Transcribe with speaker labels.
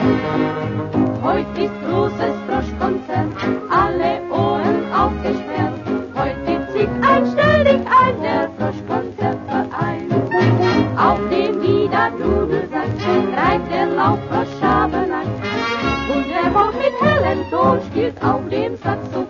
Speaker 1: Heute ist großes Froschkonzert, alle Ohren aufgesperrt. Heute zieht ein, stell dich ein, der Froschkonzertverein. Auf dem wieder Dudelsack treibt der Laubfrosch Schabernack. Und der Bock mit hellem Ton spielt auf dem Saxophon.